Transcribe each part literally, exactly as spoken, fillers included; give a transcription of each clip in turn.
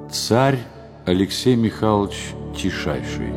Царь Алексей Михайлович Тишайший.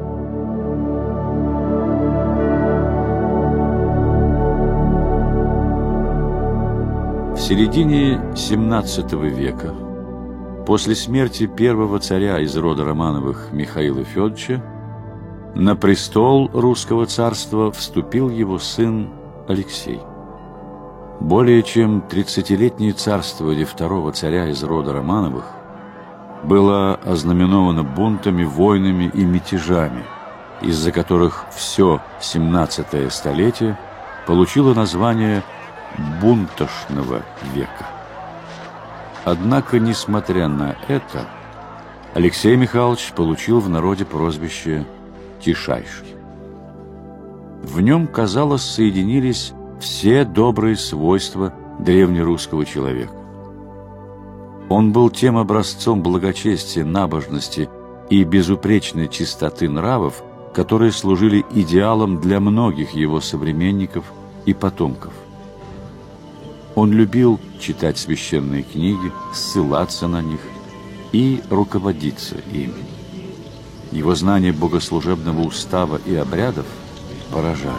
В середине семнадцатого века, после смерти первого царя из рода Романовых Михаила Федоровича, на престол русского царства вступил его сын Алексей. Более чем тридцатилетнее царствование второго царя из рода Романовых было ознаменовано бунтами, войнами и мятежами, из-за которых все семнадцатое столетие получило название бунтошного века. Однако, несмотря на это, Алексей Михайлович получил в народе прозвище Тишайший. В нем, казалось, соединились все добрые свойства древнерусского человека. Он был тем образцом благочестия, набожности и безупречной чистоты нравов, которые служили идеалом для многих его современников и потомков. Он любил читать священные книги, ссылаться на них и руководиться ими. Его знания богослужебного устава и обрядов поражали.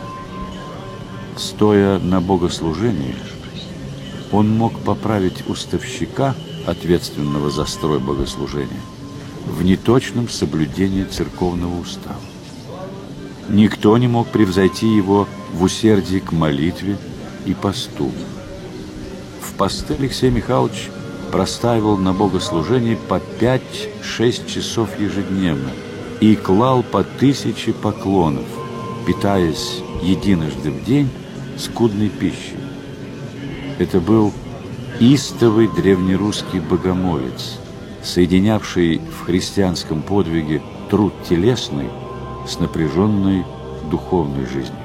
Стоя на богослужении, он мог поправить уставщика, ответственного за строй богослужения, в неточном соблюдении церковного устава. Никто не мог превзойти его в усердии к молитве и посту. В посты Алексей Михайлович простаивал на богослужении по пять-шесть часов ежедневно и клал по тысяче поклонов, питаясь единожды в день скудной пищей. Это был истовый древнерусский богомолец, соединявший в христианском подвиге труд телесный с напряженной духовной жизнью.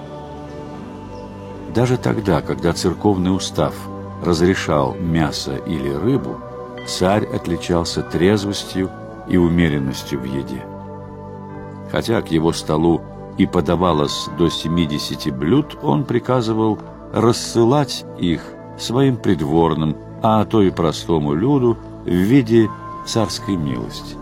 Даже тогда, когда церковный устав разрешал мясо или рыбу, царь отличался трезвостью и умеренностью в еде. Хотя к его столу и подавалось до семидесяти блюд, он приказывал рассылать их своим придворным, а то и простому люду в виде царской милости.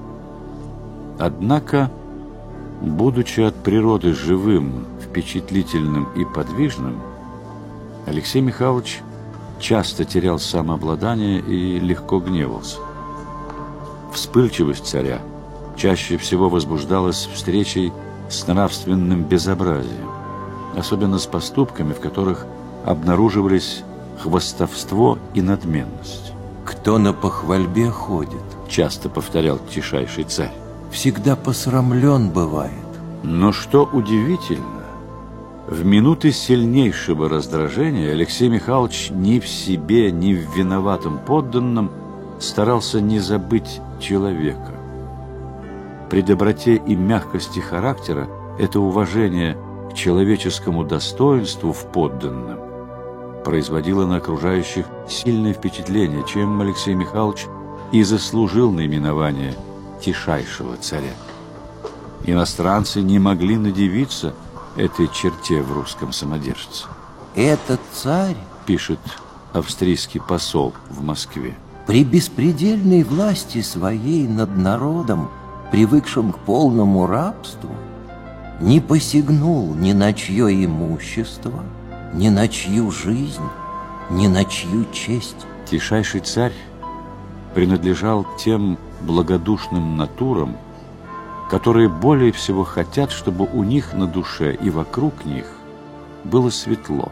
Однако, будучи от природы живым, впечатлительным и подвижным, Алексей Михайлович часто терял самообладание и легко гневался. Вспыльчивость царя чаще всего возбуждалась встречей с нравственным безобразием, особенно с поступками, в которых обнаруживались хвастовство и надменность. «Кто на похвальбе ходит, — часто повторял Тишайший царь, — всегда посрамлен бывает». Но что удивительно, в минуты сильнейшего раздражения Алексей Михайлович ни в себе, ни в виноватом подданном старался не забыть человека. При доброте и мягкости характера это уважение к человеческому достоинству в подданном производило на окружающих сильное впечатление, чем Алексей Михайлович и заслужил наименование Тишайшего царя. Иностранцы не могли надивиться этой черте в русском самодержце. «Этот царь, — пишет австрийский посол в Москве, — при беспредельной власти своей над народом, привыкшим к полному рабству, не посягнул ни на чье имущество, ни на чью жизнь, ни на чью честь». Тишайший царь принадлежал тем благодушным натурам, которые более всего хотят, чтобы у них на душе и вокруг них было светло.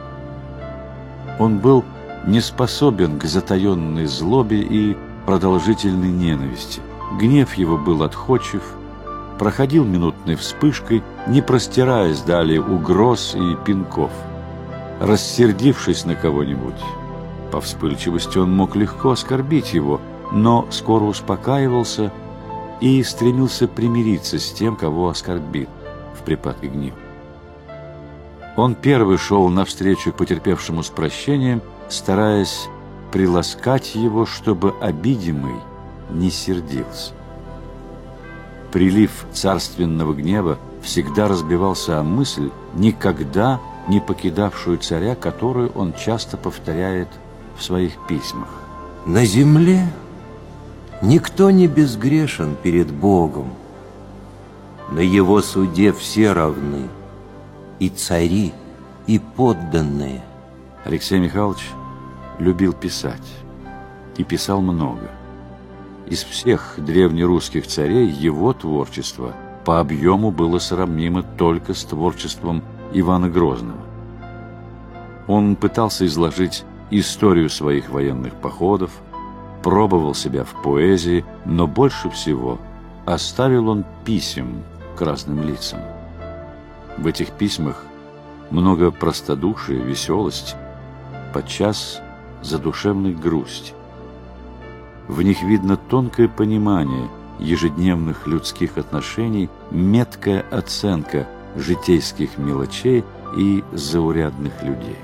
Он был не способен к затаенной злобе и продолжительной ненависти. Гнев его был отходчив, проходил минутной вспышкой, не простираясь далее угроз и пинков. Рассердившись на кого-нибудь, по вспыльчивости он мог легко оскорбить его, но скоро успокаивался и стремился примириться с тем, кого оскорбил в припадке гнева. Он первый шел навстречу потерпевшему с прощением, стараясь приласкать его, чтобы обидимый не сердился. Прилив царственного гнева всегда разбивался о мысль, никогда не покидавшую царя, которую он часто повторяет в своих письмах. «На земле Никто не безгрешен перед Богом. На Его суде все равны, и цари, и подданные. Алексей Михайлович любил писать, и писал много. Из всех древнерусских царей его творчество по объему было сравнимо только с творчеством Ивана Грозного. Он пытался изложить историю своих военных походов, пробовал себя в поэзии, но больше всего оставил он писем к разным лицам. В этих письмах много простодушия, веселости, подчас задушевной грусти. В них видно тонкое понимание ежедневных людских отношений, меткая оценка житейских мелочей и заурядных людей.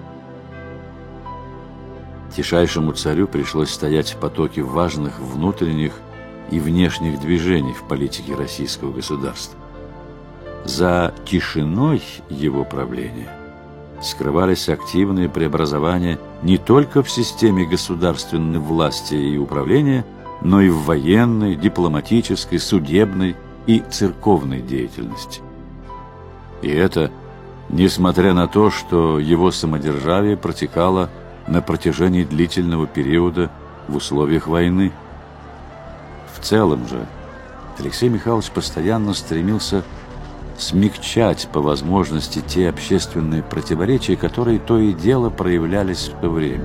Тишайшему царю пришлось стоять в потоке важных внутренних и внешних движений в политике российского государства. За тишиной его правления скрывались активные преобразования не только в системе государственной власти и управления, но и в военной, дипломатической, судебной и церковной деятельности. И это несмотря на то, что его самодержавие протекало на протяжении длительного периода в условиях войны. В целом же Алексей Михайлович постоянно стремился смягчать по возможности те общественные противоречия, которые то и дело проявлялись в то время.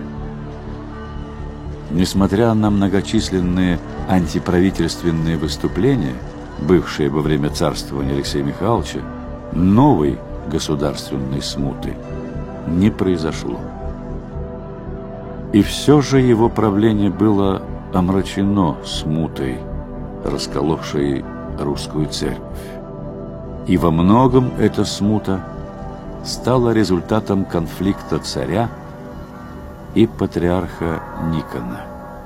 Несмотря на многочисленные антиправительственные выступления, бывшие во время царствования Алексея Михайловича, новой государственной смуты не произошло. И все же его правление было омрачено смутой, расколовшей русскую церковь. И во многом эта смута стала результатом конфликта царя и патриарха Никона.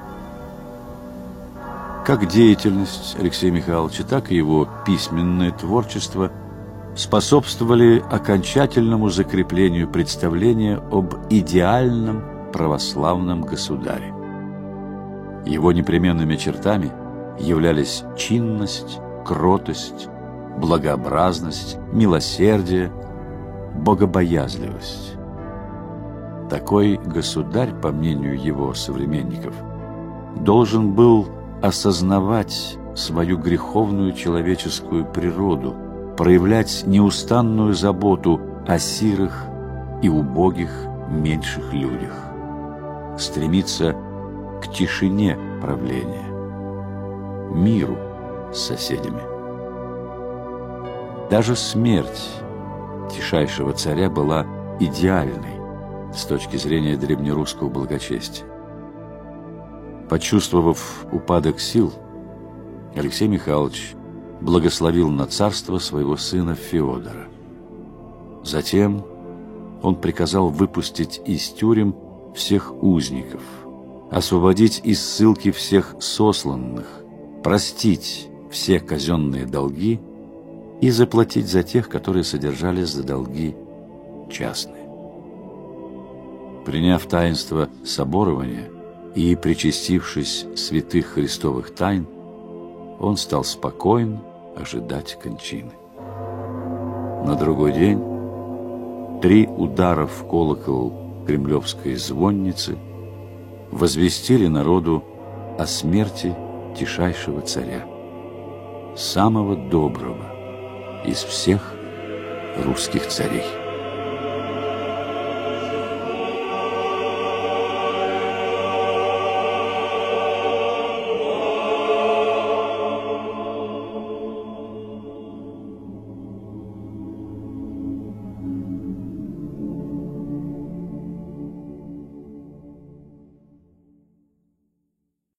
Как деятельность Алексея Михайловича, так и его письменное творчество способствовали окончательному закреплению представления об идеальном православном государе. Его непременными чертами являлись чинность, кротость, благообразность, милосердие, богобоязливость. Такой государь, по мнению его современников, должен был осознавать свою греховную человеческую природу, проявлять неустанную заботу о сирых и убогих меньших людях, стремиться к тишине правления, миру с соседями. Даже смерть тишайшего царя была идеальной с точки зрения древнерусского благочестия. Почувствовав упадок сил, Алексей Михайлович благословил на царство своего сына Феодора. Затем он приказал выпустить из тюрем всех узников, освободить из ссылки всех сосланных, простить все казенные долги и заплатить за тех, которые содержались за долги частные. Приняв таинство соборования и причастившись святых христовых тайн, он стал спокойно ожидать кончины. На другой день три удара в колокол кремлевской звонницы возвестили народу о смерти тишайшего царя, самого доброго из всех русских царей.